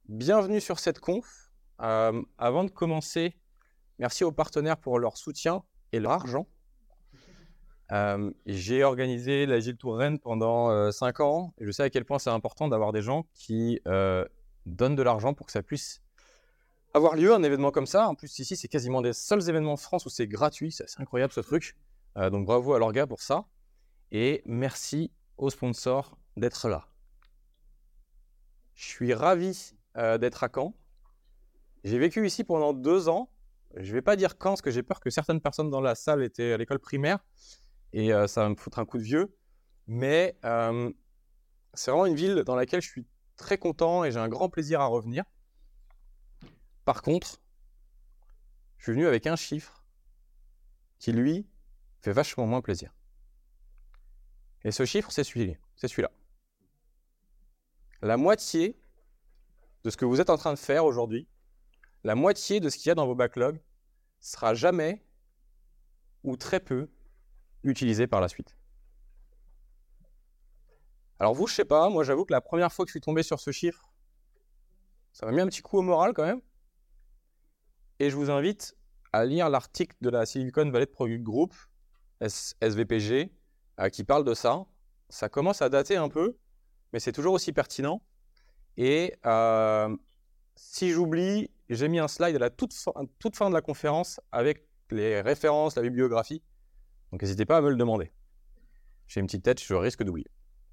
Bienvenue sur cette conf. Avant de commencer, merci aux partenaires pour leur soutien et leur argent. J'ai organisé l'Agile Tour Rennes pendant 5 ans et je sais à quel point c'est important d'avoir des gens qui donnent de l'argent pour que ça puisse avoir lieu, un événement comme ça. En plus, ici, c'est quasiment des seuls événements en France où c'est gratuit. C'est assez incroyable ce truc. Donc bravo à l'orga pour ça. Et merci aux sponsors d'être là. Je suis ravi d'être à Caen. J'ai vécu ici pendant 2 ans. Je ne vais pas dire Caen, parce que j'ai peur que certaines personnes dans la salle étaient à l'école primaire. Et ça va me foutre un coup de vieux. Mais c'est vraiment une ville dans laquelle je suis très content et j'ai un grand plaisir à revenir. Par contre, je suis venu avec un chiffre qui, lui, fait vachement moins plaisir. Et ce chiffre, c'est celui-là. La moitié de ce que vous êtes en train de faire aujourd'hui, la moitié de ce qu'il y a dans vos backlogs sera jamais ou très peu utilisé par la suite. Alors vous, je sais pas, moi j'avoue que la première fois que je suis tombé sur ce chiffre, ça m'a mis un petit coup au moral quand même. Et je vous invite à lire l'article de la Silicon Valley Product Group, SVPG, qui parle de ça. Ça commence à dater un peu, mais c'est toujours aussi pertinent. Et si j'oublie, j'ai mis un slide à la toute fin de la conférence avec les références, la bibliographie. Donc n'hésitez pas à me le demander. J'ai une petite tête, je risque d'oublier.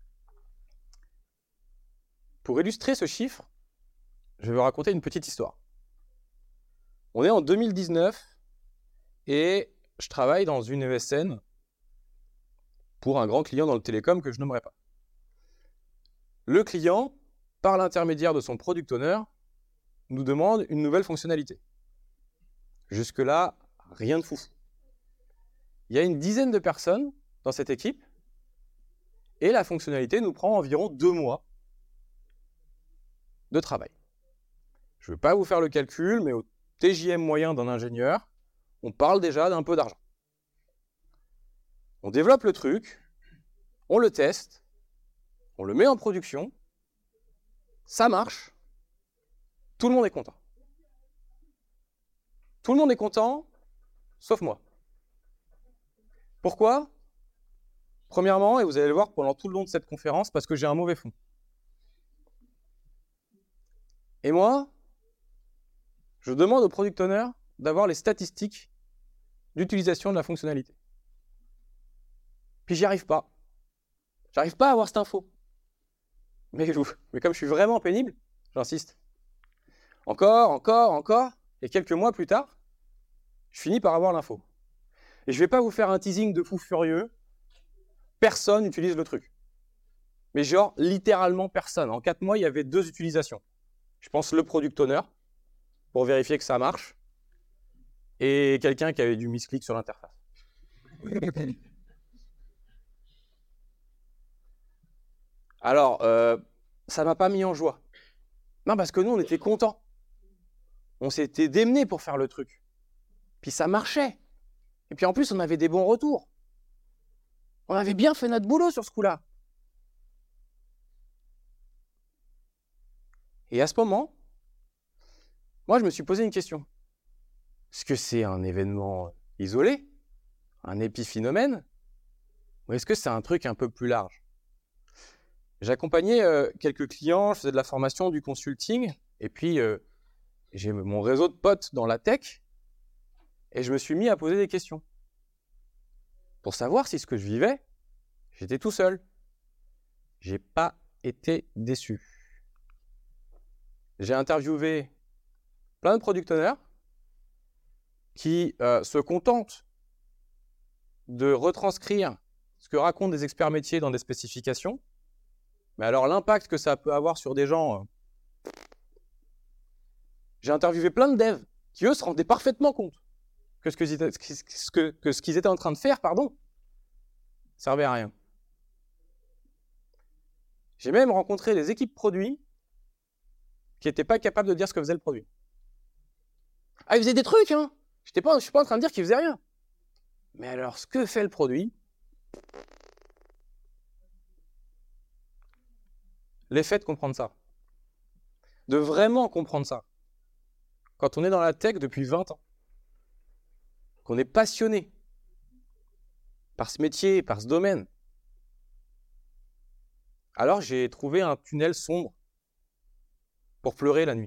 Pour illustrer ce chiffre, je vais vous raconter une petite histoire. On est en 2019 et je travaille dans une ESN pour un grand client dans le télécom que je nommerai pas. Le client, par l'intermédiaire de son product owner, nous demande une nouvelle fonctionnalité. Jusque-là, rien de foufou. Il y a une dizaine de personnes dans cette équipe et la fonctionnalité nous prend environ 2 mois de travail. Je ne vais pas vous faire le calcul, mais au TJM moyen d'un ingénieur, on parle déjà d'un peu d'argent. On développe le truc, on le teste, on le met en production, ça marche, tout le monde est content. Tout le monde est content, sauf moi. Pourquoi ? Premièrement, et vous allez le voir pendant tout le long de cette conférence, parce que j'ai un mauvais fond. Et moi, je demande au product owner d'avoir les statistiques d'utilisation de la fonctionnalité. Puis j'y arrive pas. J'arrive pas à avoir cette info. Mais comme je suis vraiment pénible, j'insiste. Encore, et quelques mois plus tard, je finis par avoir l'info. Et je vais pas vous faire un teasing de fou furieux. Personne n'utilise le truc. Mais genre, littéralement personne. En 4 mois, il y avait 2 utilisations. Je pense le product owner, pour vérifier que ça marche, et quelqu'un qui avait du misclick sur l'interface. Alors, ça m'a pas mis en joie. Non, parce que nous, on était contents. On s'était démenés pour faire le truc. Puis ça marchait. Et puis en plus, on avait des bons retours. On avait bien fait notre boulot sur ce coup-là. Et à ce moment, moi, je me suis posé une question. Est-ce que c'est un événement isolé, un épiphénomène, ou est-ce que c'est un truc un peu plus large ? J'accompagnais quelques clients, je faisais de la formation, du consulting, et puis j'ai mon réseau de potes dans la tech, et je me suis mis à poser des questions. Pour savoir si ce que je vivais, j'étais tout seul. J'ai pas été déçu. J'ai interviewé plein de product owners qui se contentent de retranscrire ce que racontent des experts métiers dans des spécifications. Mais alors l'impact que ça peut avoir sur des gens... J'ai interviewé plein de devs qui, eux, se rendaient parfaitement compte que ce qu'ils étaient en train de faire, servait à rien. J'ai même rencontré des équipes produits qui n'étaient pas capables de dire ce que faisait le produit. Ah, ils faisaient des trucs, hein. Je ne suis pas en train de dire qu'ils faisaient rien. Mais alors, ce que fait le produit, l'effet de comprendre ça. de vraiment comprendre ça. Quand on est dans la tech depuis 20 ans, qu'on est passionné par ce métier, par ce domaine, alors j'ai trouvé un tunnel sombre pour pleurer la nuit.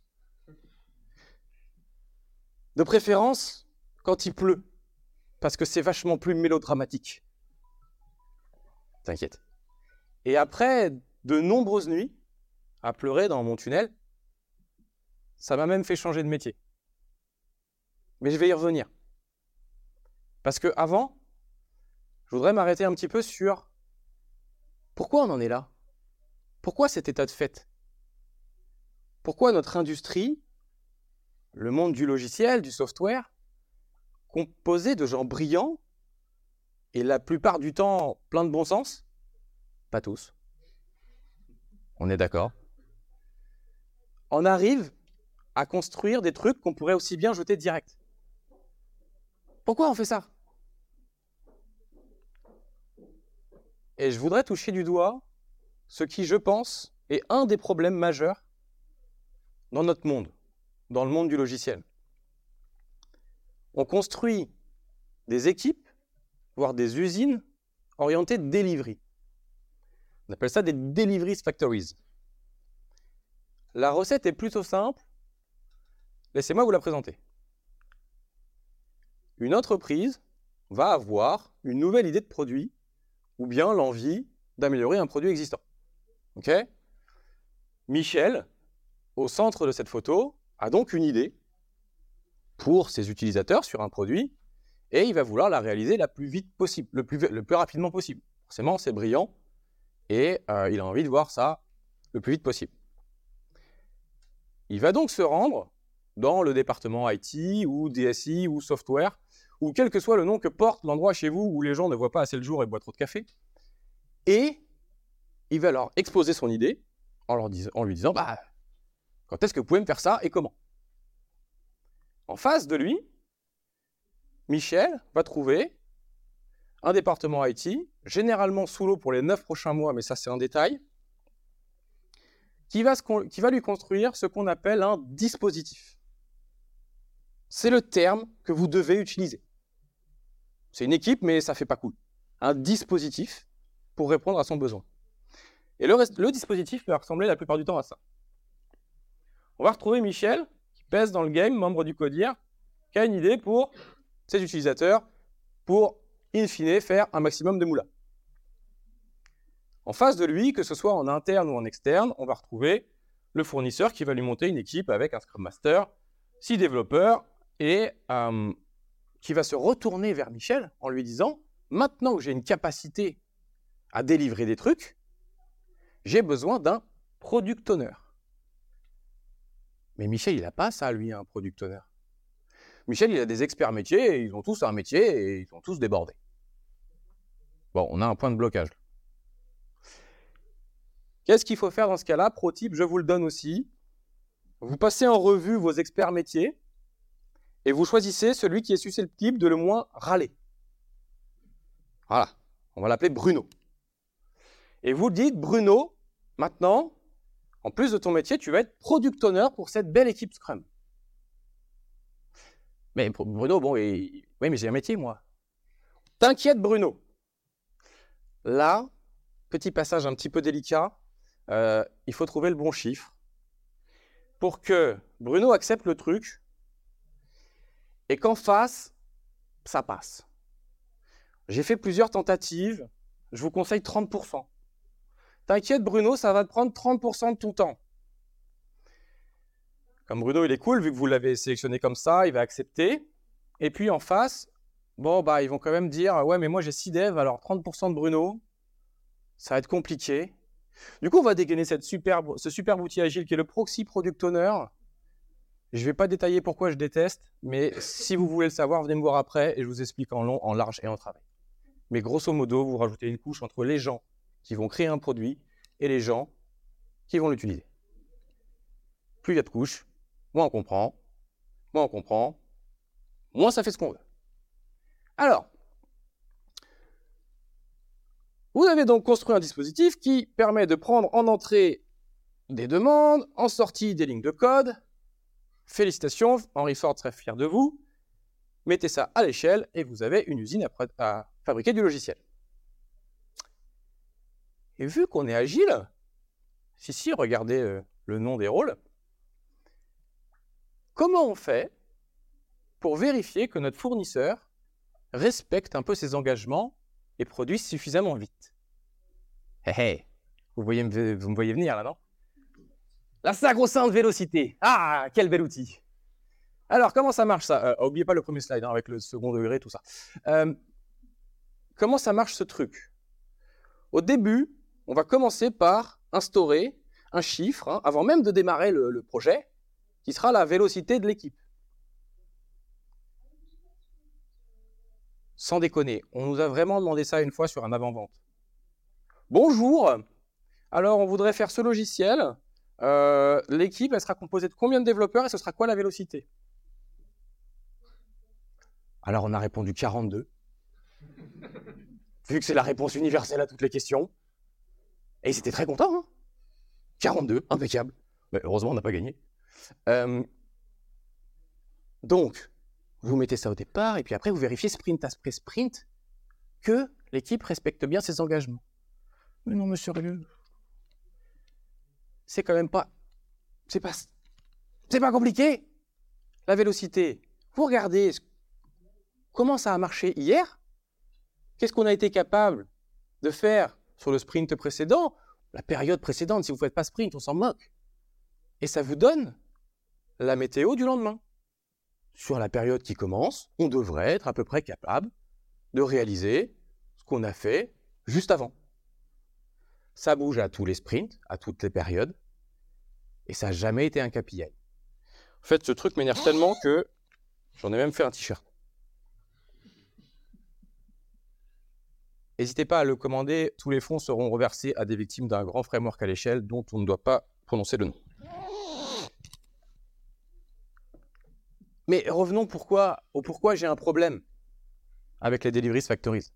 De préférence, quand il pleut, parce que c'est vachement plus mélodramatique. T'inquiète. Et après de nombreuses nuits à pleurer dans mon tunnel, ça m'a même fait changer de métier. Mais je vais y revenir. Parce que avant, je voudrais m'arrêter un petit peu sur pourquoi on en est là? Pourquoi cet état de fait? Pourquoi notre industrie, le monde du logiciel, du software, composé de gens brillants et la plupart du temps plein de bon sens? Pas tous. On est d'accord. On arrive à construire des trucs qu'on pourrait aussi bien jeter direct. Pourquoi on fait ça? Et je voudrais toucher du doigt ce qui, je pense, est un des problèmes majeurs dans notre monde, dans le monde du logiciel. On construit des équipes, voire des usines orientées delivery. On appelle ça des delivery factories. La recette est plutôt simple. Laissez-moi vous la présenter. Une entreprise va avoir une nouvelle idée de produit ou bien l'envie d'améliorer un produit existant. Ok ? Michel, au centre de cette photo, a donc une idée pour ses utilisateurs sur un produit et il va vouloir la réaliser la plus vite possible, le plus rapidement possible. Forcément, c'est brillant et il a envie de voir ça le plus vite possible. Il va donc se rendre dans le département IT ou DSI ou software ou quel que soit le nom que porte l'endroit chez vous où les gens ne voient pas assez le jour et boivent trop de café. Et il va leur exposer son idée en lui disant quand est-ce que vous pouvez me faire ça et comment? En face de lui, Michel va trouver un département IT, généralement sous l'eau pour les 9 prochains mois, mais ça c'est un détail, qui va lui construire ce qu'on appelle un dispositif. C'est le terme que vous devez utiliser. C'est une équipe, mais ça fait pas cool. Un dispositif pour répondre à son besoin. Et le dispositif va ressembler la plupart du temps à ça. On va retrouver Michel, qui pèse dans le game, membre du CODIR, qui a une idée pour ses utilisateurs, pour, in fine, faire un maximum de moula. En face de lui, que ce soit en interne ou en externe, on va retrouver le fournisseur qui va lui monter une équipe avec un Scrum Master, 6 développeurs, et qui va se retourner vers Michel en lui disant « Maintenant que j'ai une capacité à délivrer des trucs, j'ai besoin d'un product owner. » Mais Michel, il n'a pas ça, lui, un product owner. Michel, il a des experts métiers, et ils ont tous un métier, et ils sont tous débordés. Bon, on a un point de blocage. Qu'est-ce qu'il faut faire dans ce cas-là? Pro tip, je vous le donne aussi. Vous passez en revue vos experts métiers, et vous choisissez celui qui est susceptible de le moins râler. Voilà, on va l'appeler Bruno. Et vous dites, Bruno, maintenant, en plus de ton métier, tu vas être product owner pour cette belle équipe Scrum. Mais Bruno, oui, mais j'ai un métier, moi. T'inquiète, Bruno. Là, petit passage un petit peu délicat, il faut trouver le bon chiffre pour que Bruno accepte le truc et qu'en face, ça passe. J'ai fait plusieurs tentatives, je vous conseille 30%. T'inquiète, Bruno, ça va te prendre 30% de ton temps. Comme Bruno, il est cool, vu que vous l'avez sélectionné comme ça, il va accepter. Et puis en face, ils vont quand même dire « Ouais, mais moi j'ai 6 devs, alors 30% de Bruno, ça va être compliqué. » Du coup, on va dégainer ce superbe outil agile qui est le Proxy Product Owner. Je ne vais pas détailler pourquoi je déteste, mais si vous voulez le savoir, venez me voir après et je vous explique en long, en large et en travers. Mais grosso modo, vous rajoutez une couche entre les gens qui vont créer un produit et les gens qui vont l'utiliser. Plus il y a de couches, moins on comprend, moins ça fait ce qu'on veut. Alors, vous avez donc construit un dispositif qui permet de prendre en entrée des demandes, en sortie des lignes de code. Félicitations, Henry Ford serait fier de vous. Mettez ça à l'échelle et vous avez une usine à fabriquer du logiciel. Et vu qu'on est agile, si, regardez le nom des rôles, comment on fait pour vérifier que notre fournisseur respecte un peu ses engagements et produit suffisamment vite? Vous me voyez venir là, non? La sacro-sainte vélocité. Ah, quel bel outil. Alors, comment ça marche ça? N'oubliez pas le premier slide, avec le second degré, tout ça. Comment ça marche ce truc? Au début, on va commencer par instaurer un chiffre, avant même de démarrer le projet, qui sera la vélocité de l'équipe. Sans déconner, on nous a vraiment demandé ça une fois sur un avant-vente. Bonjour, alors on voudrait faire ce logiciel. L'équipe, elle sera composée de combien de développeurs et ce sera quoi la vélocité? Alors on a répondu 42. Vu que c'est la réponse universelle à toutes les questions. Et ils étaient très contents. Hein, 42, impeccable. Mais heureusement, on n'a pas gagné. Donc, vous mettez ça au départ et puis après, vous vérifiez sprint après sprint que l'équipe respecte bien ses engagements. Mais non, mais sérieux. C'est quand même pas... C'est pas compliqué. La vélocité. Vous regardez comment ça a marché hier. Qu'est-ce qu'on a été capable de faire sur le sprint précédent, la période précédente? Si vous ne faites pas sprint, on s'en moque. Et ça vous donne la météo du lendemain. Sur la période qui commence, on devrait être à peu près capable de réaliser ce qu'on a fait juste avant. Ça bouge à tous les sprints, à toutes les périodes, et ça n'a jamais été un KPI. En fait, ce truc m'énerve tellement que j'en ai même fait un t-shirt. N'hésitez pas à le commander, tous les fonds seront reversés à des victimes d'un grand framework à l'échelle dont on ne doit pas prononcer le nom. Mais revenons au pourquoi j'ai un problème avec les deliveries factories.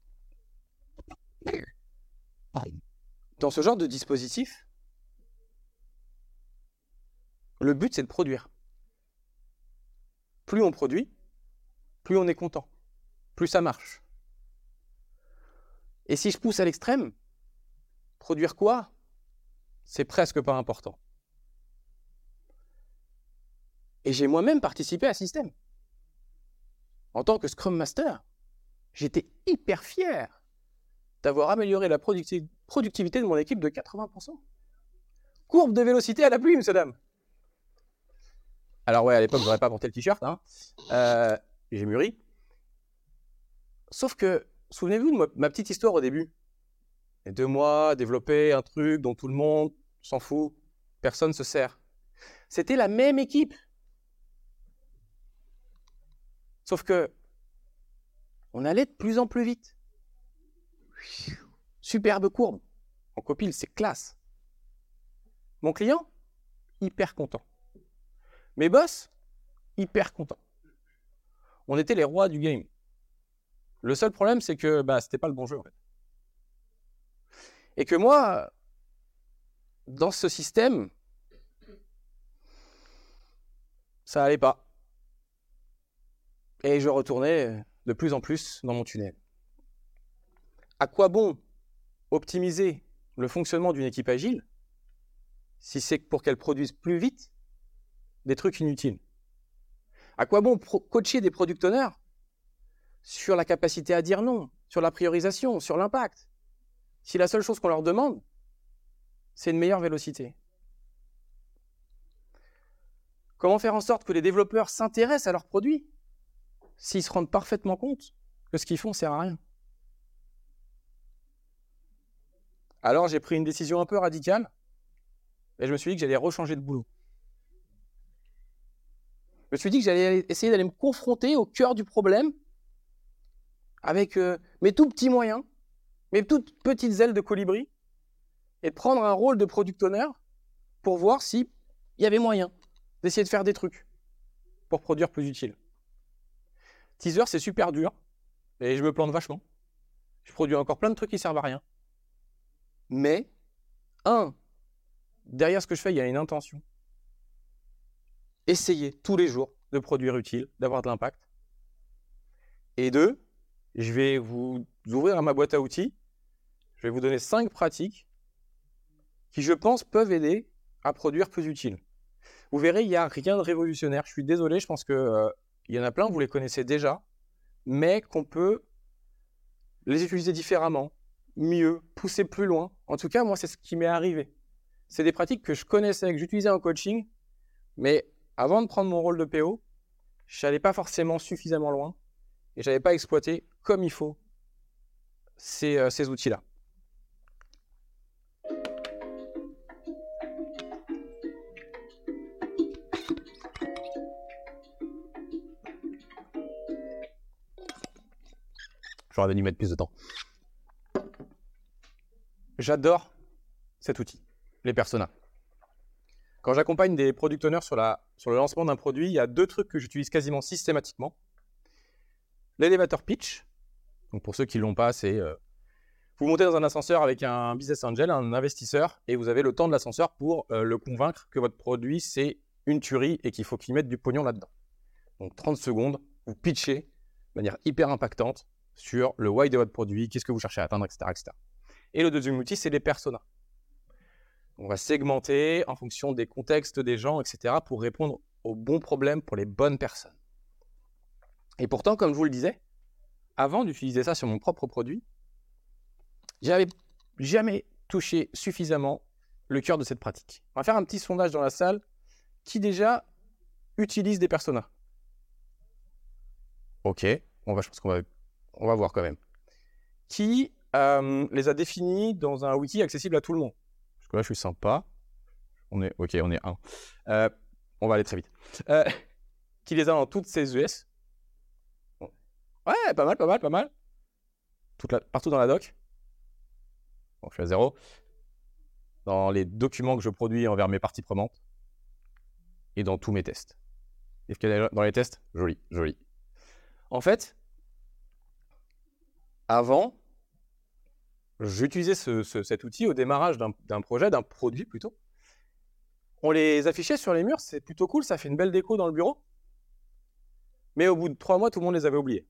Dans ce genre de dispositif, le but c'est de produire. Plus on produit, plus on est content, plus ça marche. Et si je pousse à l'extrême, produire quoi? C'est presque pas important. Et j'ai moi-même participé à ce système. En tant que Scrum Master, j'étais hyper fier d'avoir amélioré la productivité de mon équipe de 80%. Courbe de vélocité à la pluie, monsieur, dame. Alors ouais, à l'époque, je n'aurais pas porté le t-shirt. Hein. J'ai mûri. Sauf que, souvenez-vous de ma petite histoire au début. Et 2 mois, développer un truc dont tout le monde s'en fout, personne ne se sert. C'était la même équipe. Sauf que, on allait de plus en plus vite. Superbe courbe. En copile, c'est classe. Mon client, hyper content. Mes boss, hyper contents. On était les rois du game. Le seul problème, c'est que c'était pas le bon jeu, en fait. Et que moi, dans ce système, ça allait pas. Et je retournais de plus en plus dans mon tunnel. À quoi bon optimiser le fonctionnement d'une équipe agile si c'est pour qu'elle produise plus vite des trucs inutiles? À quoi bon coacher des product owners sur la capacité à dire non, sur la priorisation, sur l'impact, si la seule chose qu'on leur demande, c'est une meilleure vélocité? Comment faire en sorte que les développeurs s'intéressent à leurs produits s'ils se rendent parfaitement compte que ce qu'ils font ne sert à rien? Alors j'ai pris une décision un peu radicale et je me suis dit que j'allais rechanger de boulot. Je me suis dit que j'allais essayer d'aller me confronter au cœur du problème avec mes tout petits moyens, mes toutes petites ailes de colibri, et de prendre un rôle de product owner pour voir s'il y avait moyen d'essayer de faire des trucs pour produire plus utile. Teaser, c'est super dur, et je me plante vachement. Je produis encore plein de trucs qui servent à rien. Mais, derrière ce que je fais, il y a une intention. Essayez tous les jours de produire utile, d'avoir de l'impact. Et 2, je vais vous ouvrir à ma boîte à outils. Je vais vous donner 5 pratiques qui, je pense, peuvent aider à produire plus utile. Vous verrez, il n'y a rien de révolutionnaire. Je suis désolé, je pense qu'il y en a plein, vous les connaissez déjà, mais qu'on peut les utiliser différemment, mieux, pousser plus loin. En tout cas, moi, c'est ce qui m'est arrivé. C'est des pratiques que je connaissais, que j'utilisais en coaching, mais avant de prendre mon rôle de PO, je n'allais pas forcément suffisamment loin et je n'avais pas exploité comme il faut ces outils-là. J'aurais dû y mettre plus de temps. J'adore cet outil, les personas. Quand j'accompagne des product owners sur le lancement d'un produit, il y a 2 trucs que j'utilise quasiment systématiquement. L'elevator pitch. Donc pour ceux qui ne l'ont pas, c'est vous montez dans un ascenseur avec un business angel, un investisseur, et vous avez le temps de l'ascenseur pour le convaincre que votre produit, c'est une tuerie et qu'il faut qu'il mette du pognon là-dedans. Donc 30 secondes, vous pitchez de manière hyper impactante sur le why de votre produit, qu'est-ce que vous cherchez à atteindre, etc., etc. Et le deuxième outil, c'est les personas. On va segmenter en fonction des contextes des gens, etc., pour répondre aux bons problèmes pour les bonnes personnes. Et pourtant, comme je vous le disais, avant d'utiliser ça sur mon propre produit, j'avais jamais touché suffisamment le cœur de cette pratique. On va faire un petit sondage dans la salle. Qui déjà utilise des personas? Ok, je pense qu'on va voir quand même. Qui les a définis dans un wiki accessible à tout le monde? Parce que là, je suis sympa. On est un. On va aller très vite. Qui les a dans toutes ces US? Ouais, pas mal. Partout dans la doc. Bon, je suis à 0. Dans les documents que je produis envers mes parties prenantes. Et dans tous mes tests. Est-ce qu'il y a dans les tests? Joli. En fait, avant, j'utilisais cet outil au démarrage d'un projet, d'un produit plutôt. On les affichait sur les murs, c'est plutôt cool, ça fait une belle déco dans le bureau. Mais au bout de 3 mois, tout le monde les avait oubliés.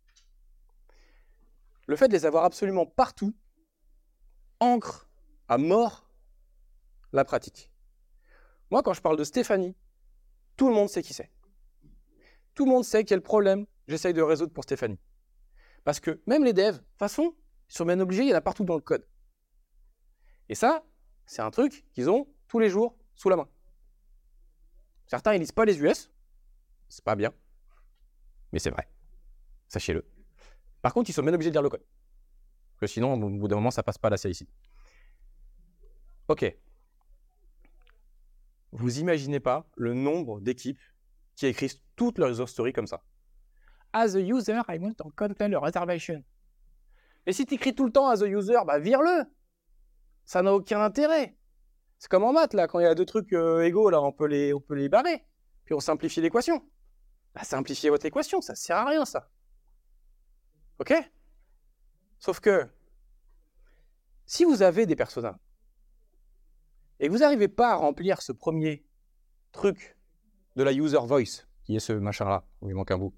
Le fait de les avoir absolument partout ancre à mort la pratique. Moi, quand je parle de Stéphanie, tout le monde sait qui c'est. Tout le monde sait quel problème j'essaye de résoudre pour Stéphanie. Parce que même les devs, de toute façon, ils sont bien obligés, il y en a partout dans le code. Et ça, c'est un truc qu'ils ont tous les jours sous la main. Certains, ils lisent pas les US, c'est pas bien, mais c'est vrai, sachez-le. Par contre, ils sont bien obligés de lire le code. Parce que sinon, au bout d'un moment, ça passe pas à la CI/CD. Ok. Vous imaginez pas le nombre d'équipes qui écrivent toutes leurs user stories comme ça. As a user, I want to cancel a reservation. Et si tu écris tout le temps as a user, bah vire-le. Ça n'a aucun intérêt. C'est comme en maths, là, quand il y a 2 trucs égaux, là, on peut les barrer. Puis on simplifie l'équation. Bah, simplifiez votre équation, ça sert à rien, ça. Ok? Sauf que, si vous avez des personas, et que vous n'arrivez pas à remplir ce premier truc de la user voice, qui est ce machin-là, où il manque un bout,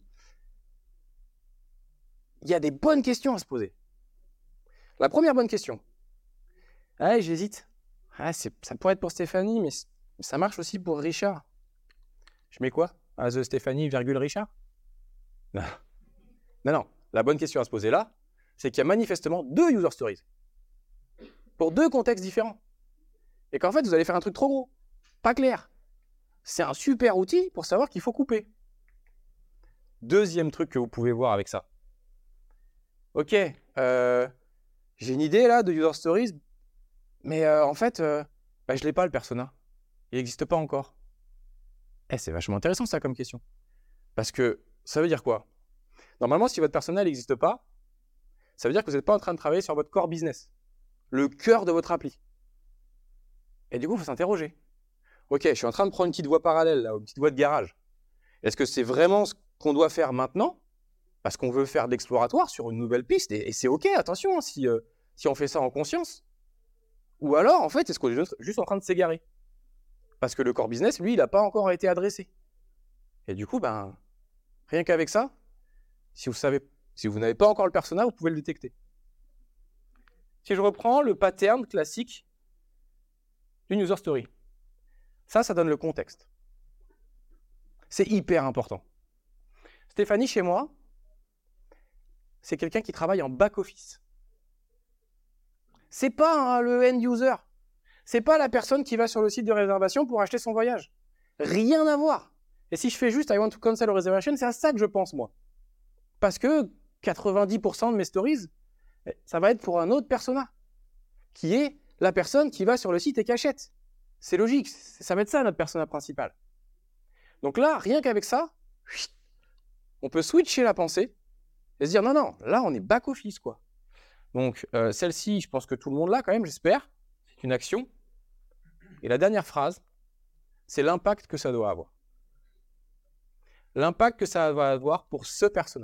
il y a des bonnes questions à se poser. La première bonne question. Ah, j'hésite. Ah, ça pourrait être pour Stéphanie, mais ça marche aussi pour Richard. Je mets quoi? As Stéphanie, virgule Richard? Non. La bonne question à se poser là, c'est qu'il y a manifestement 2 user stories. Pour 2 contextes différents. Et qu'en fait, vous allez faire un truc trop gros. Pas clair. C'est un super outil pour savoir qu'il faut couper. Deuxième truc que vous pouvez voir avec ça. Ok, j'ai une idée là de user stories, mais en fait, je l'ai pas le persona. Il n'existe pas encore. C'est vachement intéressant ça comme question. Parce que ça veut dire quoi? Normalement, si votre persona n'existe pas, ça veut dire que vous n'êtes pas en train de travailler sur votre core business, le cœur de votre appli. Et du coup, il faut s'interroger. Ok, je suis en train de prendre une petite voie parallèle, là, une petite voie de garage. Est-ce que c'est vraiment ce qu'on doit faire maintenant? Parce qu'on veut faire de l'exploratoire sur une nouvelle piste, et c'est ok, attention, si on fait ça en conscience. Ou alors, en fait, est-ce qu'on est juste en train de s'égarer? Parce que le core business, lui, il n'a pas encore été adressé. Et du coup, ben, rien qu'avec ça, si vous n'avez pas encore le persona, vous pouvez le détecter. Si je reprends le pattern classique d'une user story, ça donne le contexte. C'est hyper important. Stéphanie, chez moi, c'est quelqu'un qui travaille en back-office. C'est pas le end-user. C'est pas la personne qui va sur le site de réservation pour acheter son voyage. Rien à voir. Et si je fais juste I want to cancel a reservation, c'est à ça que je pense, moi. Parce que 90% de mes stories, ça va être pour un autre persona, qui est la personne qui va sur le site et qui achète. C'est logique, ça va être ça notre persona principal. Donc là, rien qu'avec ça, on peut switcher la pensée et se dire non, là on est back-office, quoi. Donc celle-ci, je pense que tout le monde l'a quand même, j'espère. C'est une action. Et la dernière phrase, c'est l'impact que ça doit avoir. L'impact que ça va avoir pour ce persona.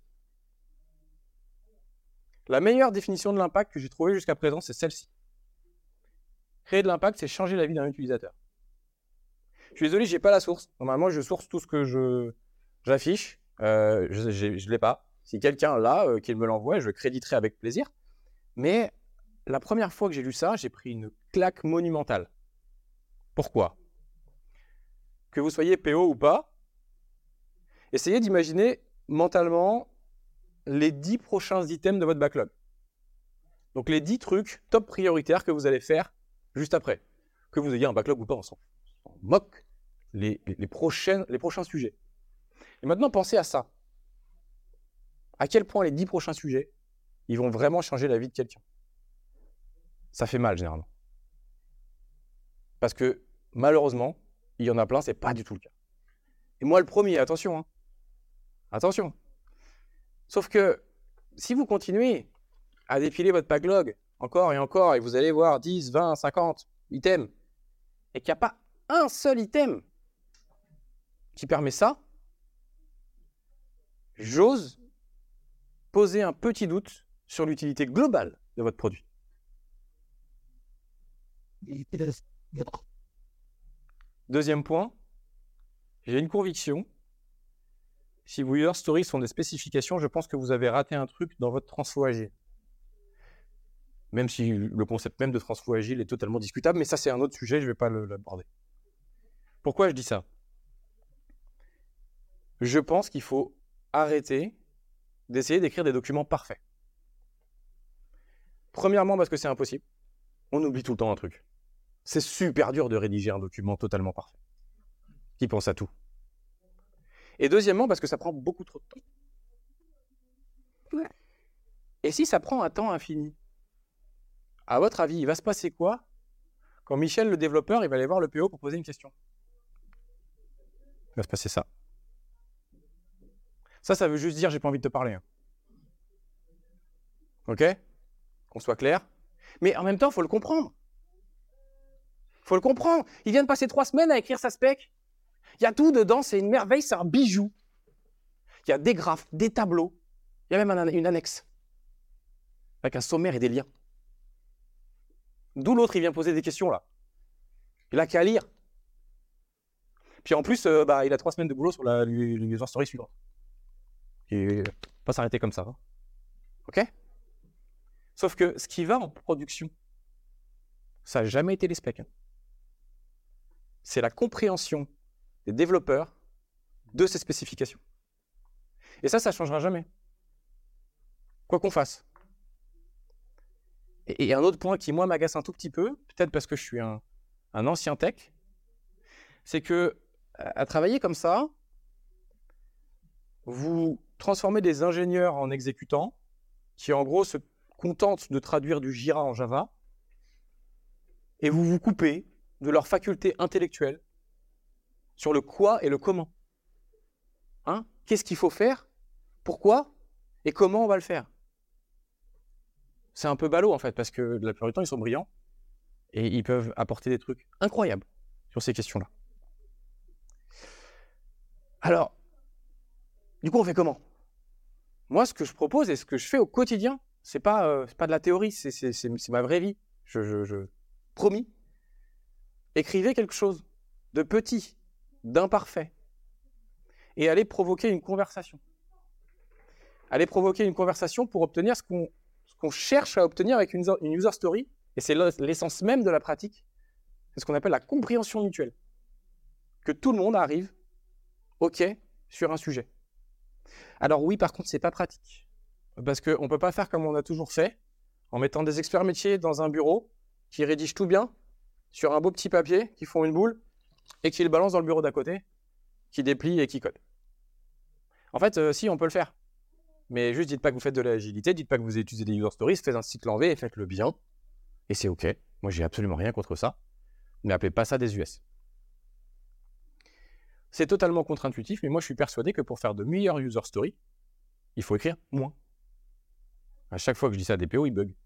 La meilleure définition de l'impact que j'ai trouvée jusqu'à présent, c'est celle-ci. Créer de l'impact, c'est changer la vie d'un utilisateur. Je suis désolé, je n'ai pas la source. Normalement, je source tout ce que j'affiche. Je ne l'ai pas. Si quelqu'un l'a, qu'il me l'envoie, je le créditerai avec plaisir. Mais la première fois que j'ai lu ça, j'ai pris une claque monumentale. Pourquoi? Que vous soyez PO ou pas, essayez d'imaginer mentalement les 10 prochains items de votre backlog. Donc les 10 trucs top prioritaires que vous allez faire juste après. Que vous ayez un backlog ou pas, on s'en moque les prochains sujets. Et maintenant, pensez à ça. À quel point les 10 prochains sujets, ils vont vraiment changer la vie de quelqu'un. Ça fait mal, généralement. Parce que, malheureusement, il y en a plein, c'est pas du tout le cas. Et moi, le premier, attention. Hein. Attention. Sauf que, si vous continuez à dépiler votre backlog encore et encore, et vous allez voir 10, 20, 50 items, et qu'il n'y a pas un seul item qui permet ça, j'ose poser un petit doute sur l'utilité globale de votre produit. Deuxième point, j'ai une conviction. Si vos user stories sont des spécifications, je pense que vous avez raté un truc dans votre transfo agile. Même si le concept même de transfo agile est totalement discutable, mais ça c'est un autre sujet, je ne vais pas l'aborder. Pourquoi je dis ça? Je pense qu'il faut arrêter d'essayer d'écrire des documents parfaits. Premièrement, parce que c'est impossible. On oublie tout le temps un truc. C'est super dur de rédiger un document totalement parfait, qui pense à tout. Et deuxièmement, parce que ça prend beaucoup trop de temps. Ouais. Et si ça prend un temps infini, à votre avis, il va se passer quoi quand Michel, le développeur, il va aller voir le PO pour poser une question? Il va se passer ça. Ça veut juste dire j'ai pas envie de te parler. Hein. Ok? Qu'on soit clair. Mais en même temps, il faut le comprendre. Il faut le comprendre. Il vient de passer 3 semaines à écrire sa spec. Il y a tout dedans, c'est une merveille, c'est un bijou. Il y a des graphes, des tableaux. Il y a même une annexe. Avec un sommaire et des liens. D'où l'autre, il vient poser des questions là. Il a qu'à lire. Puis en plus, il a 3 semaines de boulot sur la user story suivante. Et pas s'arrêter comme ça. Hein. Ok? Sauf que ce qui va en production, ça n'a jamais été les specs. Hein. C'est la compréhension des développeurs de ces spécifications. Et ça ne changera jamais. Quoi qu'on fasse. Et un autre point qui, moi, m'agace un tout petit peu, peut-être parce que je suis un ancien tech, c'est que à travailler comme ça, vous transformez des ingénieurs en exécutants qui, en gros, se contentent de traduire du Jira en Java et vous vous coupez de leur faculté intellectuelle sur le quoi et le comment. Hein? Qu'est-ce qu'il faut faire? Pourquoi? Et comment on va le faire? C'est un peu ballot, en fait, parce que la plupart du temps, ils sont brillants et ils peuvent apporter des trucs incroyables sur ces questions-là. Alors, du coup, on fait comment? Moi, ce que je propose et ce que je fais au quotidien, c'est pas de la théorie, c'est ma vraie vie. Promis. Écrivez quelque chose de petit, d'imparfait, et allez provoquer une conversation. Allez provoquer une conversation pour obtenir ce qu'on cherche à obtenir avec une user story, et c'est l'essence même de la pratique. C'est ce qu'on appelle la compréhension mutuelle. Que tout le monde arrive OK sur un sujet. Alors oui, par contre, c'est pas pratique. Parce qu'on ne peut pas faire comme on a toujours fait, en mettant des experts métiers dans un bureau qui rédigent tout bien sur un beau petit papier, qui font une boule et qui le balancent dans le bureau d'à côté, qui déplie et qui code. En fait, si, on peut le faire. Mais juste dites pas que vous faites de l'agilité, dites pas que vous utilisez des user stories, faites un cycle en V et faites-le bien. Et c'est OK. Moi, j'ai absolument rien contre ça. Mais appelez pas ça des US. C'est totalement contre-intuitif, mais moi, je suis persuadé que pour faire de meilleures user stories, il faut écrire moins. À chaque fois que je dis ça à des PO, ils bug.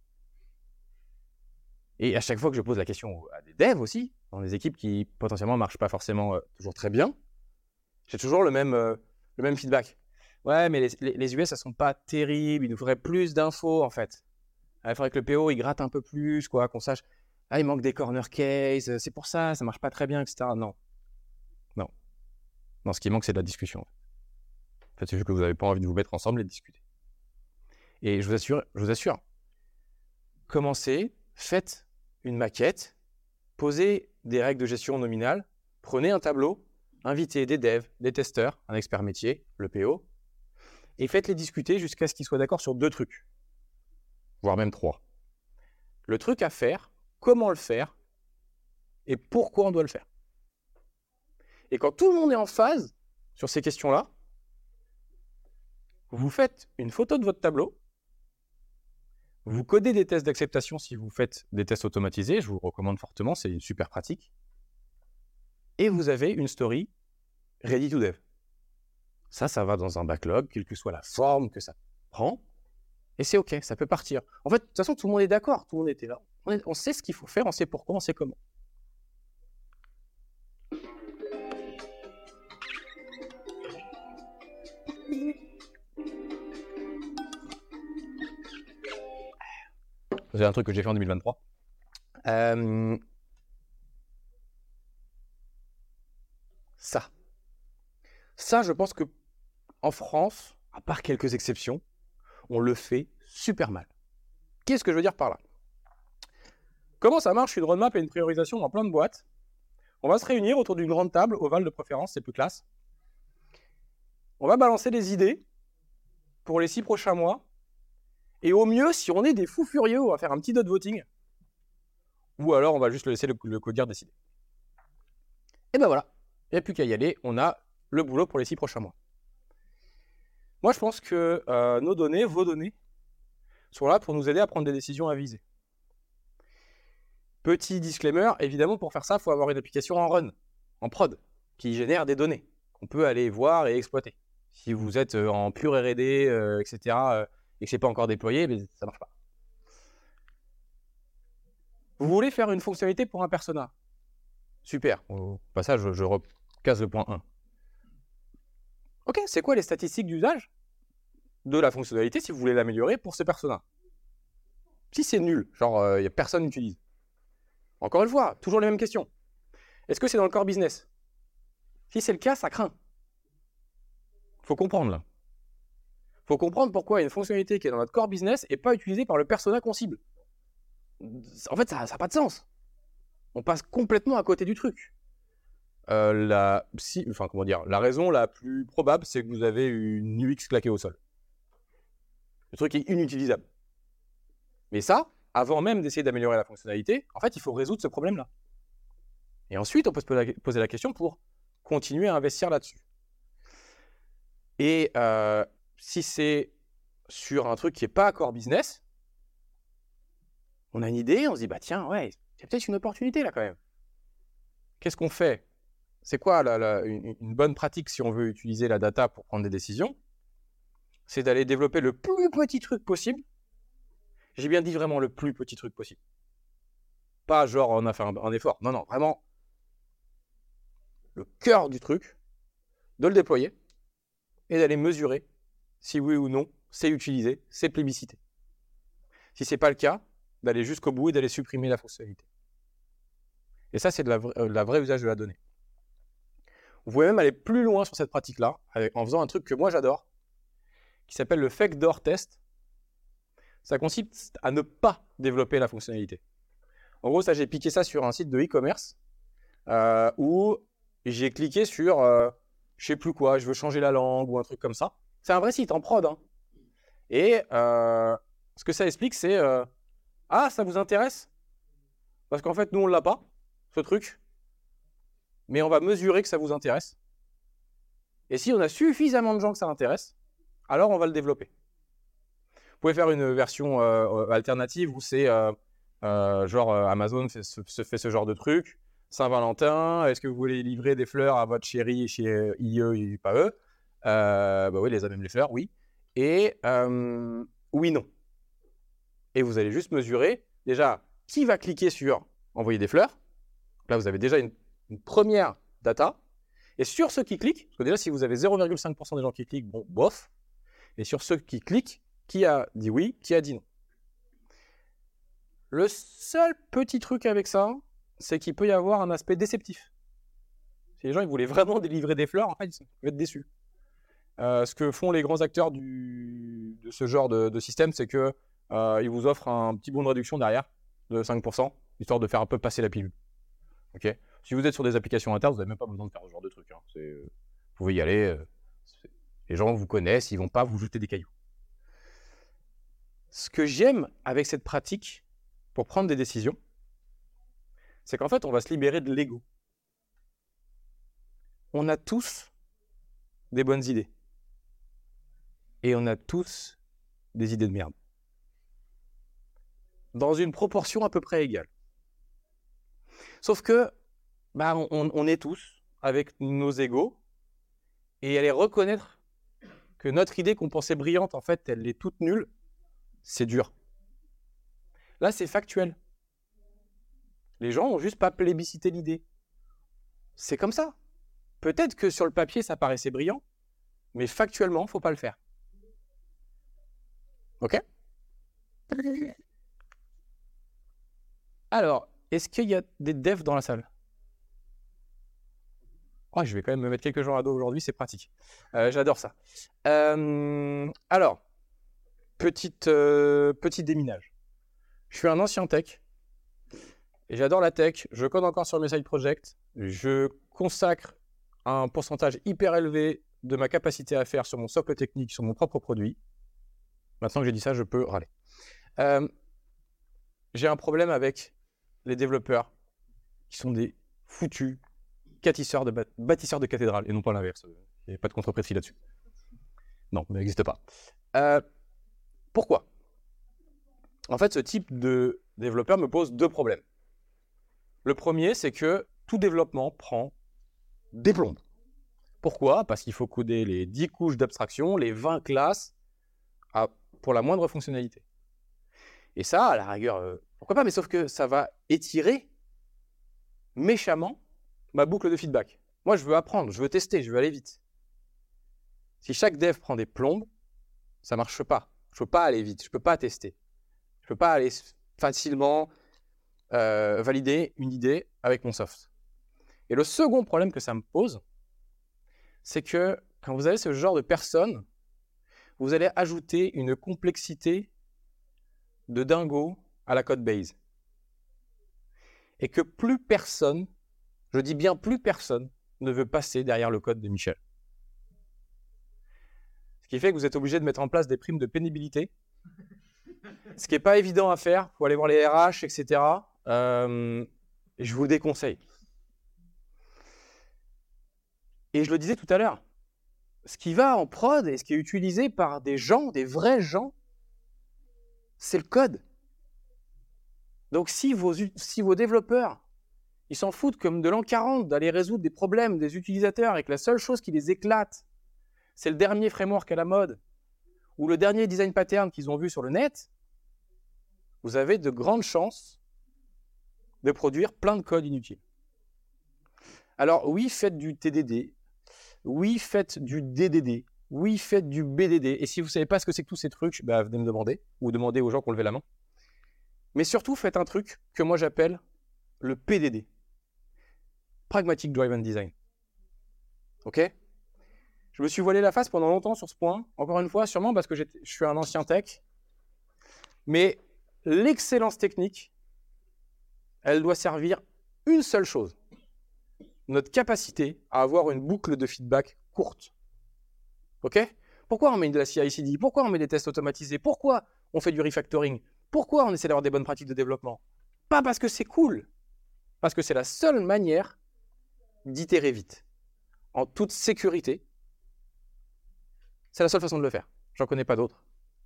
Et à chaque fois que je pose la question à des devs aussi, dans des équipes qui potentiellement ne marchent pas forcément toujours très bien, j'ai toujours le même feedback. Ouais, mais les US, elles sont pas terribles, il nous faudrait plus d'infos en fait. Il faudrait que le PO, il gratte un peu plus, quoi, qu'on sache, il manque des corner cases, c'est pour ça marche pas très bien, etc. Non. Non, ce qui manque, c'est de la discussion. En fait, c'est juste que vous n'avez pas envie de vous mettre ensemble et de discuter. Et je vous assure, commencez, faites une maquette, posez des règles de gestion nominales, prenez un tableau, invitez des devs, des testeurs, un expert métier, le PO, et faites-les discuter jusqu'à ce qu'ils soient d'accord sur 2 trucs, voire même 3. Le truc à faire, comment le faire, et pourquoi on doit le faire. Et quand tout le monde est en phase sur ces questions-là, vous faites une photo de votre tableau, vous codez des tests d'acceptation si vous faites des tests automatisés, je vous recommande fortement, c'est une super pratique, et vous avez une story ready to dev. Ça va dans un backlog, quelle que soit la forme que ça prend, et c'est OK, ça peut partir. En fait, de toute façon, tout le monde est d'accord, tout le monde était là. On sait ce qu'il faut faire, on sait pourquoi, on sait comment. C'est un truc que j'ai fait en 2023. Ça, je pense que en France, à part quelques exceptions, on le fait super mal. Qu'est-ce que je veux dire par là? Comment ça marche une roadmap et une priorisation dans plein de boîtes? On va se réunir autour d'une grande table, ovale de préférence, c'est plus classe. On va balancer des idées pour les 6 prochains mois. Et au mieux, si on est des fous furieux, on va faire un petit dot voting. Ou alors, on va juste laisser le codir décider. Et ben voilà, il n'y a plus qu'à y aller, on a le boulot pour les 6 prochains mois. Moi, je pense que nos données, vos données, sont là pour nous aider à prendre des décisions avisées. Petit disclaimer, évidemment, pour faire ça, il faut avoir une application en run, en prod, qui génère des données qu'on peut aller voir et exploiter. Si vous êtes en pur R&D, etc., et que ce n'est pas encore déployé, mais ça ne marche pas. Vous voulez faire une fonctionnalité pour un persona? Super. Au passage, je recase le point 1. Ok, c'est quoi les statistiques d'usage de la fonctionnalité si vous voulez l'améliorer pour ce persona? Si c'est nul, genre personne n'utilise. Encore une fois, toujours les mêmes questions. Est-ce que c'est dans le core business? Si c'est le cas, ça craint. Faut comprendre là. Faut comprendre pourquoi une fonctionnalité qui est dans notre core business n'est pas utilisée par le persona qu'on cible. En fait, ça n'a pas de sens. On passe complètement à côté du truc. La raison la plus probable, c'est que vous avez une UX claquée au sol. Le truc est inutilisable. Mais ça, avant même d'essayer d'améliorer la fonctionnalité, en fait, il faut résoudre ce problème-là. Et ensuite, on peut se poser la question pour continuer à investir là-dessus. Et si c'est sur un truc qui n'est pas core business, on a une idée, on se dit, bah tiens, ouais, il y a peut-être une opportunité là quand même. Qu'est-ce qu'on fait? C'est quoi une bonne pratique si on veut utiliser la data pour prendre des décisions? C'est d'aller développer le plus petit truc possible. J'ai bien dit vraiment le plus petit truc possible. Pas genre on a fait un effort. Non, non, vraiment le cœur du truc, de le déployer et d'aller mesurer si oui ou non c'est utilisé, c'est plébiscité. Si ce n'est pas le cas, d'aller jusqu'au bout et d'aller supprimer la fonctionnalité. Et ça, c'est de la vraie usage de la donnée. Vous pouvez même aller plus loin sur cette pratique-là, en faisant un truc que moi j'adore, qui s'appelle le fake door test. Ça consiste à ne pas développer la fonctionnalité. En gros, ça, j'ai piqué ça sur un site de e-commerce où j'ai cliqué sur je sais plus quoi, je veux changer la langue ou un truc comme ça. C'est un vrai site en prod. Hein. Et ce que ça explique, c'est ah, ça vous intéresse? Parce qu'en fait, nous, on ne l'a pas, ce truc. Mais on va mesurer que ça vous intéresse. Et si on a suffisamment de gens que ça intéresse, alors on va le développer. Vous pouvez faire une version alternative où c'est genre Amazon fait ce genre de truc. Saint-Valentin, est-ce que vous voulez livrer des fleurs à votre chérie chez IE, pas eux? Bah oui, les a même les fleurs, oui. Et oui, non. Et vous allez juste mesurer, déjà, qui va cliquer sur envoyer des fleurs. Là, vous avez déjà une première data. Et sur ceux qui cliquent, parce que déjà, si vous avez 0,5% des gens qui cliquent, bon, bof. Et sur ceux qui cliquent, qui a dit oui, qui a dit non. Le seul petit truc avec ça, c'est qu'il peut y avoir un aspect déceptif. Si les gens ils voulaient vraiment délivrer des fleurs, en fait, ils vont être déçus. Ce que font les grands acteurs de ce genre de système, c'est qu'ils vous offrent un petit bon de réduction derrière, de 5%, histoire de faire un peu passer la pilule. Okay. Si vous êtes sur des applications internes, vous n'avez même pas besoin de faire ce genre de truc. Hein. Vous pouvez y aller. Les gens vous connaissent, ils ne vont pas vous jeter des cailloux. Ce que j'aime avec cette pratique pour prendre des décisions, c'est qu'en fait, on va se libérer de l'ego. On a tous des bonnes idées. Et on a tous des idées de merde. Dans une proportion à peu près égale. Sauf que, bah, on est tous avec nos égos, et aller reconnaître que notre idée qu'on pensait brillante, en fait, elle est toute nulle, c'est dur. Là, c'est factuel. Les gens n'ont juste pas plébiscité l'idée. C'est comme ça. Peut-être que sur le papier, ça paraissait brillant, mais factuellement, il ne faut pas le faire. Ok? Alors, est-ce qu'il y a des devs dans la salle? Oh, je vais quand même me mettre quelques gens à dos aujourd'hui, c'est pratique. J'adore ça. Alors, petit déminage. Je suis un ancien tech, et j'adore la tech, je code encore sur mes side projects, je consacre un pourcentage hyper élevé de ma capacité à faire sur mon socle technique, sur mon propre produit. Maintenant que j'ai dit ça, je peux râler. J'ai un problème avec les développeurs qui sont des foutus bâtisseurs de cathédrales, et non pas l'inverse. Il n'y a pas de contre-précis là-dessus. Non, ça n'existe pas. Pourquoi? En fait, ce type de développeur me pose deux problèmes. Le premier, c'est que tout développement prend des plombes. Pourquoi? Parce qu'il faut coder les 10 couches d'abstraction, les 20 classes, pour la moindre fonctionnalité. Et ça, à la rigueur, pourquoi pas, mais sauf que ça va étirer méchamment ma boucle de feedback. Moi, je veux apprendre, je veux tester, je veux aller vite. Si chaque dev prend des plombes, ça ne marche pas. Je ne peux pas aller vite, je ne peux pas tester. Je ne peux pas aller facilement valider une idée avec mon soft. Et le second problème que ça me pose, c'est que quand vous avez ce genre de personnes, vous allez ajouter une complexité de dingo à la code base. Et que plus personne, je dis bien plus personne, ne veut passer derrière le code de Michel. Ce qui fait que vous êtes obligé de mettre en place des primes de pénibilité, ce qui n'est pas évident à faire, il faut aller voir les RH, etc. Je vous déconseille. Et je le disais tout à l'heure, ce qui va en prod et ce qui est utilisé par des gens, des vrais gens, c'est le code. Donc si vos développeurs, ils s'en foutent comme de l'an 40 d'aller résoudre des problèmes des utilisateurs et que la seule chose qui les éclate, c'est le dernier framework à la mode ou le dernier design pattern qu'ils ont vu sur le net, vous avez de grandes chances de produire plein de code inutile. Alors oui, faites du TDD, oui, faites du DDD, oui, faites du BDD. Et si vous ne savez pas ce que c'est que tous ces trucs, bah, venez me demander, ou demandez aux gens qui ont levé la main. Mais surtout, faites un truc que moi j'appelle le PDD. Pragmatic Driven Design. Ok? Je me suis voilé la face pendant longtemps sur ce point. Encore une fois, sûrement parce que je suis un ancien tech. Mais l'excellence technique, elle doit servir une seule chose. Notre capacité à avoir une boucle de feedback courte. Ok? Pourquoi on met de la CI/CD? Pourquoi on met des tests automatisés? Pourquoi on fait du refactoring? Pourquoi on essaie d'avoir des bonnes pratiques de développement? Pas parce que c'est cool. Parce que c'est la seule manière d'itérer vite. En toute sécurité. C'est la seule façon de le faire. J'en connais pas d'autre.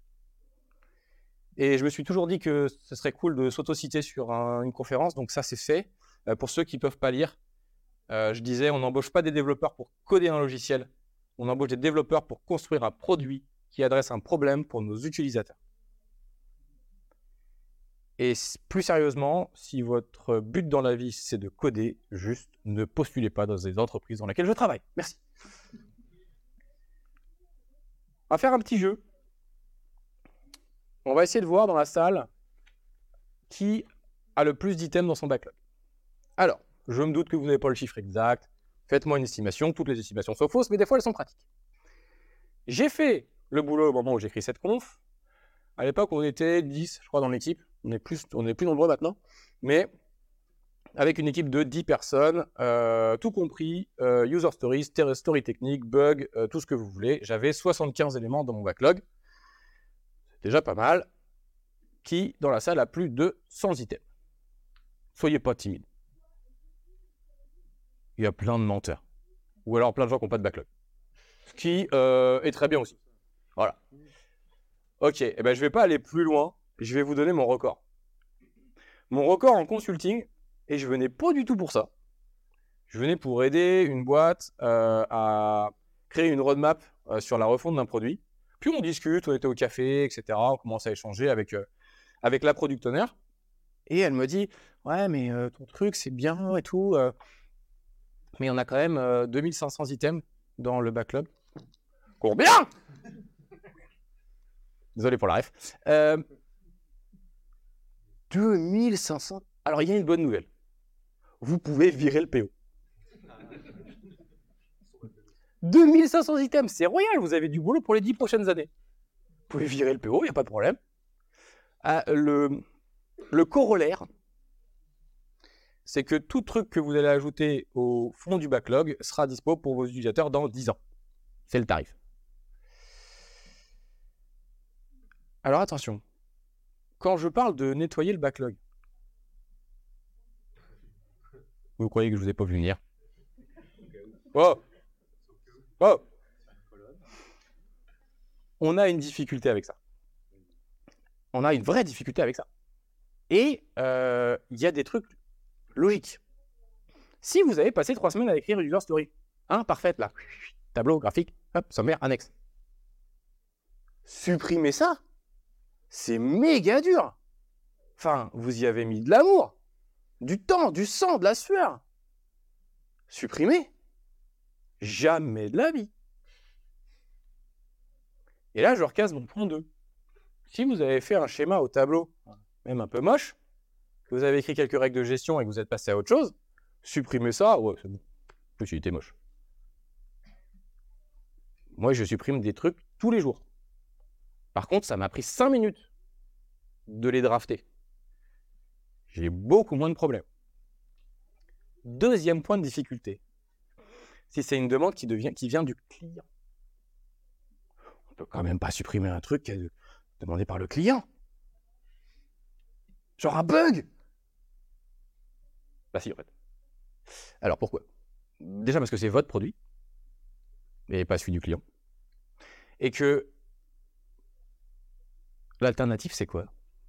Et je me suis toujours dit que ce serait cool de s'auto-citer sur une conférence. Donc ça, c'est fait. Pour ceux qui ne peuvent pas lire, je disais, on n'embauche pas des développeurs pour coder un logiciel. On embauche des développeurs pour construire un produit qui adresse un problème pour nos utilisateurs. Et plus sérieusement, si votre but dans la vie, c'est de coder, juste ne postulez pas dans des entreprises dans lesquelles je travaille. Merci. On va faire un petit jeu. On va essayer de voir dans la salle qui a le plus d'items dans son backlog. Alors, je me doute que vous n'avez pas le chiffre exact. Faites-moi une estimation. Toutes les estimations sont fausses, mais des fois, elles sont pratiques. J'ai fait le boulot au moment où j'écris cette conf. À l'époque, on était 10, je crois, dans l'équipe. On est plus nombreux maintenant. Mais avec une équipe de 10 personnes, tout compris, user stories, story technique, bug, tout ce que vous voulez. J'avais 75 éléments dans mon backlog. C'est déjà pas mal. Qui, dans la salle, a plus de 100 items? Soyez pas timide. Il y a plein de menteurs. Ou alors plein de gens qui n'ont pas de backlog. Ce qui est très bien aussi. Voilà. Ok, eh ben, je ne vais pas aller plus loin. Je vais vous donner mon record. Mon record en consulting, et je venais pas du tout pour ça. Je venais pour aider une boîte à créer une roadmap sur la refonte d'un produit. Puis on discute, on était au café, etc. On commence à échanger avec la product owner. Et elle me dit, ouais, mais ton truc, c'est bien et tout. Mais on a quand même 2500 items dans le backlog. Combien? Désolé pour la ref. 2500. Alors, il y a une bonne nouvelle. Vous pouvez virer le PO. 2500 items, c'est royal. Vous avez du boulot pour les 10 prochaines années. Vous pouvez virer le PO, il n'y a pas de problème. Le corollaire, c'est que tout truc que vous allez ajouter au fond du backlog sera dispo pour vos utilisateurs dans 10 ans. C'est le tarif. Alors attention, quand je parle de nettoyer le backlog, vous croyez que je ne vous ai pas vu venir? Oh. Oh. On a une difficulté avec ça. On a une vraie difficulté avec ça. Et il y a des trucs logiques. Si vous avez passé 3 semaines à écrire une user story, parfaite là, tableau, graphique, hop, sommaire, annexe. Supprimez ça. C'est méga dur. Enfin, vous y avez mis de l'amour, du temps, du sang, de la sueur. Supprimez. Jamais de la vie. Et là, je recase mon point 2. Si vous avez fait un schéma au tableau, même un peu moche, que vous avez écrit quelques règles de gestion et que vous êtes passé à autre chose, supprimez ça, ouais, c'est bon. Plus il était moche. Moi, je supprime des trucs tous les jours. Par contre, ça m'a pris 5 minutes de les drafter. J'ai beaucoup moins de problèmes. Deuxième point de difficulté. Si c'est une demande qui vient du client. On ne peut quand même pas supprimer un truc demandé par le client. Genre un bug. Bah si, en fait. Alors pourquoi? Déjà parce que c'est votre produit, et pas celui du client. Et que l'alternative, c'est quoi?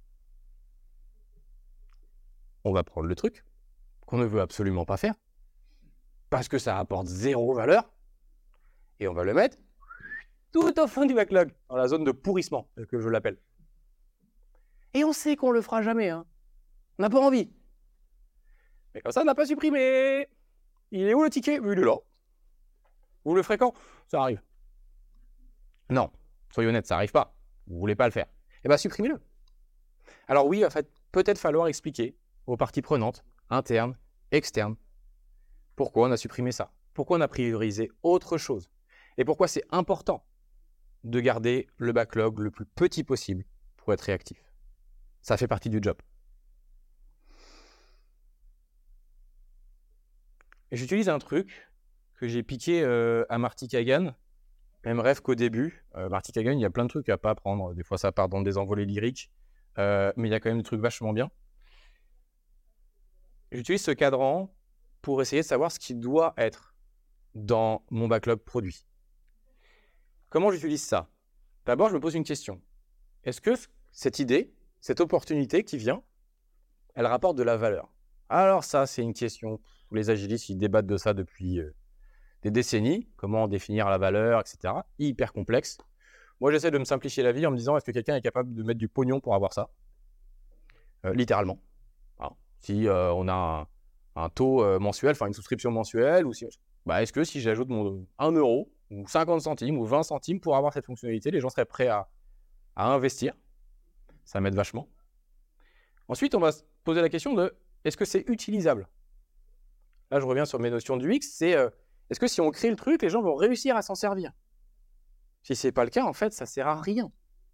On va prendre le truc qu'on ne veut absolument pas faire, parce que ça apporte 0 valeur, et on va le mettre tout au fond du backlog, dans la zone de pourrissement, que je l'appelle. Et on sait qu'on le fera jamais, hein. On n'a pas envie. Mais comme ça, on n'a pas supprimé. Il est où le ticket? Il est là. Vous le ferez quand? Ça arrive. Non, soyez honnête, ça n'arrive pas. Vous ne voulez pas le faire. Eh bien, supprimez-le. Alors oui, en fait, peut-être falloir expliquer aux parties prenantes, internes, externes, Pourquoi on a supprimé ça? Pourquoi on a priorisé autre chose? Et pourquoi c'est important de garder le backlog le plus petit possible pour être réactif? Ça fait partie du job. Et j'utilise un truc que j'ai piqué à Marty Kagan. Même rêve qu'au début, Marty Kagan, il y a plein de trucs à pas apprendre. Des fois, ça part dans des envolées lyriques, mais il y a quand même des trucs vachement bien. J'utilise ce cadran pour essayer de savoir ce qui doit être dans mon backlog produit. Comment j'utilise ça? D'abord, je me pose une question. Est-ce que cette idée, cette opportunité qui vient, elle rapporte de la valeur? Alors ça, c'est une question. Les agilistes, ils débattent de ça depuis des décennies. Comment définir la valeur, etc. Hyper complexe. Moi, j'essaie de me simplifier la vie en me disant, est-ce que quelqu'un est capable de mettre du pognon pour avoir ça? Littéralement. Alors, si on a un taux mensuel, enfin une souscription mensuelle, ou si, est-ce que si j'ajoute 1 euro, ou 50 centimes, ou 20 centimes pour avoir cette fonctionnalité, les gens seraient prêts à investir? Ça m'aide vachement. Ensuite, on va se poser la question de, est-ce que c'est utilisable? Là, je reviens sur mes notions du X, c'est est-ce que si on crée le truc, les gens vont réussir à s'en servir? Si ce n'est pas le cas, en fait, ça ne sert à rien.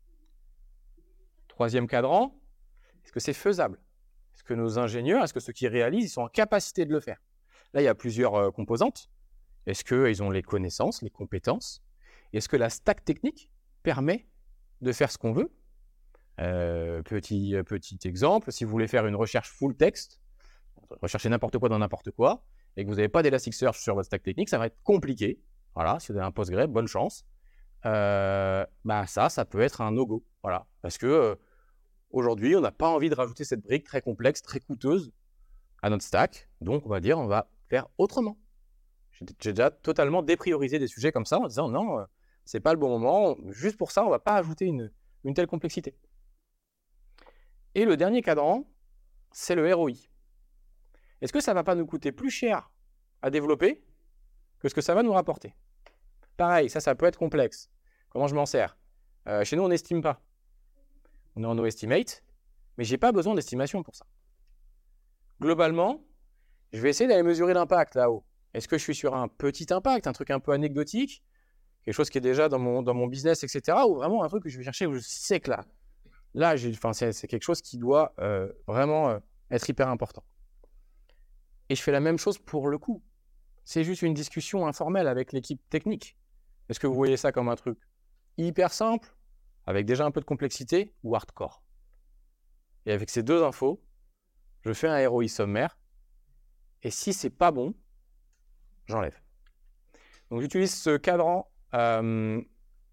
Troisième cadran, est-ce que c'est faisable? Est-ce que nos ingénieurs, est-ce que ceux qui réalisent, ils sont en capacité de le faire? Là, il y a plusieurs composantes. Est-ce qu'ils ont les connaissances, les compétences? Est-ce que la stack technique permet de faire ce qu'on veut? Petit exemple, si vous voulez faire une recherche full text, rechercher n'importe quoi dans n'importe quoi, et que vous n'avez pas d'Elasticsearch sur votre stack technique, ça va être compliqué. Voilà, si vous avez un Postgre, bonne chance. Ça peut être un no-go. Voilà, parce que aujourd'hui, on n'a pas envie de rajouter cette brique très complexe, très coûteuse à notre stack. Donc, on va dire, on va faire autrement. J'ai déjà totalement dépriorisé des sujets comme ça en disant non, c'est pas le bon moment. Juste pour ça, on ne va pas ajouter une telle complexité. Et le dernier cadran, c'est le ROI. Est-ce que ça ne va pas nous coûter plus cher à développer que ce que ça va nous rapporter? Pareil, ça peut être complexe. Comment je m'en sers? Chez nous, on n'estime pas. On est en no-estimate, mais je n'ai pas besoin d'estimation pour ça. Globalement, je vais essayer d'aller mesurer l'impact là-haut. Est-ce que je suis sur un petit impact, un truc un peu anecdotique, quelque chose qui est déjà dans mon business, etc., ou vraiment un truc que je vais chercher où je sais que c'est quelque chose qui doit vraiment être hyper important. Et je fais la même chose pour le coût. C'est juste une discussion informelle avec l'équipe technique. Est-ce que vous voyez ça comme un truc hyper simple, avec déjà un peu de complexité, ou hardcore? Et avec ces deux infos, je fais un ROI sommaire, et si c'est pas bon, j'enlève. Donc j'utilise ce cadran de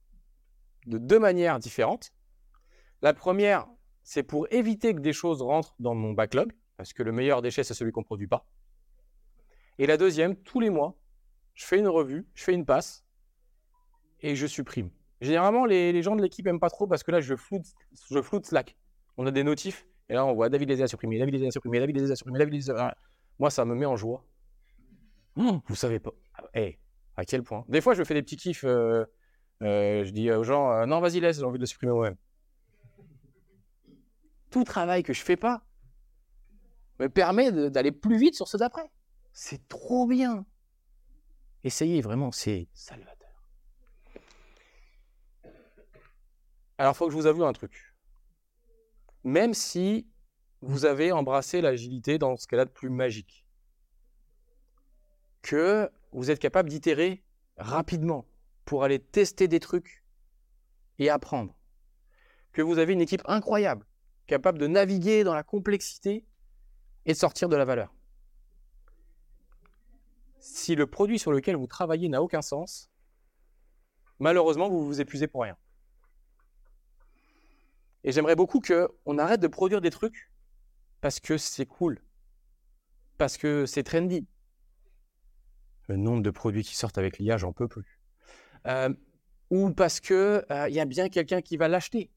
deux manières différentes. La première, c'est pour éviter que des choses rentrent dans mon backlog, parce que le meilleur déchet, c'est celui qu'on ne produit pas. Et la deuxième, tous les mois, je fais une revue, je fais une passe, et je supprime. Généralement, les gens de l'équipe n'aiment pas trop, parce que là, je floute Slack. On a des notifs, et là, on voit David les a supprimés, David les a supprimés, David les a supprimés, David les a... Moi, ça me met en joie. Vous savez pas. À quel point. Des fois, je fais des petits kiffs. Je dis aux gens, non, vas-y, laisse, j'ai envie de le supprimer moi-même. Tout travail que je fais pas me permet d'aller plus vite sur ceux d'après. C'est trop bien. Essayez, vraiment, c'est salvateur. Alors, il faut que je vous avoue un truc. Même si vous avez embrassé l'agilité dans ce qu'elle a de plus magique, que vous êtes capable d'itérer rapidement pour aller tester des trucs et apprendre, que vous avez une équipe incroyable, capable de naviguer dans la complexité et de sortir de la valeur. Si le produit sur lequel vous travaillez n'a aucun sens, malheureusement, vous vous épuisez pour rien. Et j'aimerais beaucoup qu'on arrête de produire des trucs parce que c'est cool, parce que c'est trendy. Le nombre de produits qui sortent avec l'IA, j'en peux plus. Ou parce qu'il y a bien quelqu'un qui va l'acheter.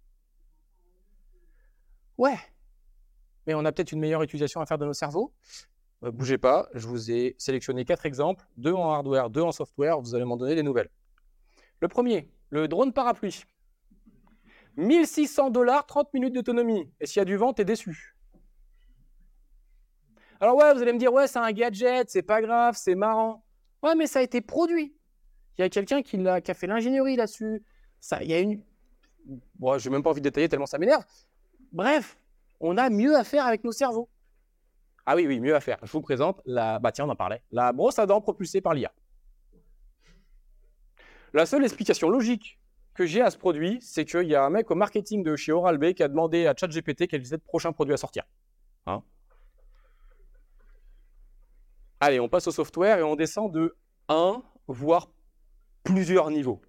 Ouais, mais on a peut-être une meilleure utilisation à faire de nos cerveaux. Bougez pas, je vous ai sélectionné 4 exemples, 2 en hardware, 2 en software, vous allez m'en donner des nouvelles. Le premier, le drone parapluie. 1 600 $, 30 minutes d'autonomie. Et s'il y a du vent, t'es déçu. Alors ouais, vous allez me dire, ouais, c'est un gadget, c'est pas grave, c'est marrant. Ouais, mais ça a été produit. Il y a quelqu'un qui a fait l'ingénierie là-dessus. Il y a une... Bon, je n'ai même pas envie de détailler tellement ça m'énerve. Bref, on a mieux à faire avec nos cerveaux. Ah oui, mieux à faire. Je vous présente tiens, on en parlait. La brosse à dents propulsée par l'IA. La seule explication logique que j'ai à ce produit, c'est qu'il y a un mec au marketing de chez Oral-B qui a demandé à ChatGPT quel était le prochain produit à sortir. Hein? Allez, on passe au software et on descend de 1, voire plusieurs niveaux.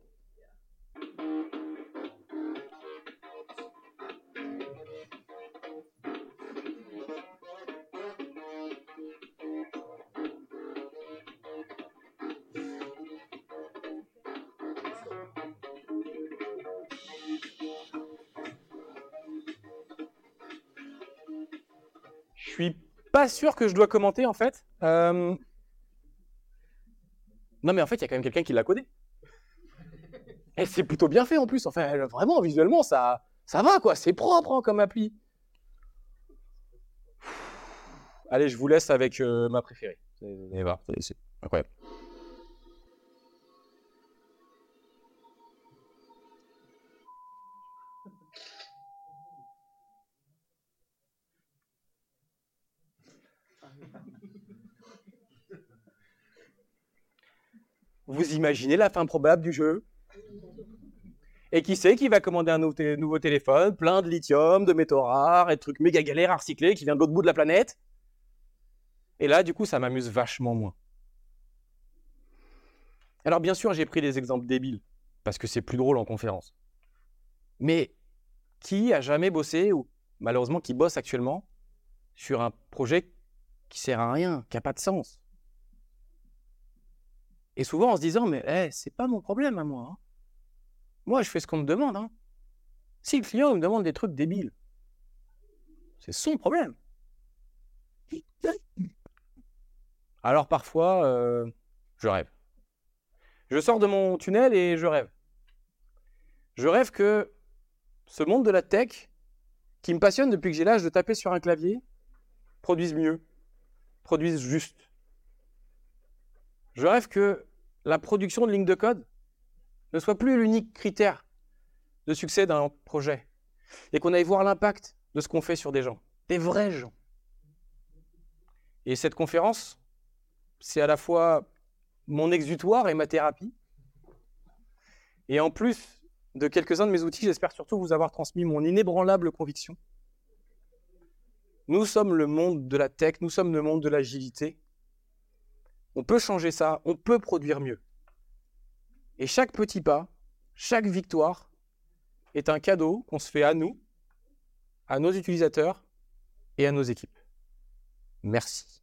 Je suis pas sûr que je dois commenter en fait. Non mais en fait, il y a quand même quelqu'un qui l'a codé. Et c'est plutôt bien fait en plus. Enfin, vraiment, visuellement, ça va quoi. C'est propre comme appli. Allez, je vous laisse avec ma préférée. C'est incroyable. Vous imaginez la fin probable du jeu? Et qui c'est qui va commander un nouveau téléphone, plein de lithium, de métaux rares, et de trucs méga galères à recycler, qui vient de l'autre bout de la planète? Et là, du coup, ça m'amuse vachement moins. Alors, bien sûr, j'ai pris des exemples débiles, parce que c'est plus drôle en conférence. Mais qui a jamais bossé, ou malheureusement qui bosse actuellement, sur un projet qui sert à rien, qui n'a pas de sens? Et souvent en se disant, mais c'est pas mon problème à moi. Hein. Moi, je fais ce qu'on me demande. Hein. Si le client me demande des trucs débiles, c'est son problème. Alors parfois, je rêve. Je sors de mon tunnel et je rêve. Je rêve que ce monde de la tech, qui me passionne depuis que j'ai l'âge de taper sur un clavier, produise mieux, produise juste. Je rêve que la production de lignes de code ne soit plus l'unique critère de succès d'un projet, et qu'on aille voir l'impact de ce qu'on fait sur des gens, des vrais gens. Et cette conférence, c'est à la fois mon exutoire et ma thérapie. Et en plus de quelques-uns de mes outils, j'espère surtout vous avoir transmis mon inébranlable conviction. Nous sommes le monde de la tech, nous sommes le monde de l'agilité. On peut changer ça, on peut produire mieux. Et chaque petit pas, chaque victoire est un cadeau qu'on se fait à nous, à nos utilisateurs et à nos équipes. Merci.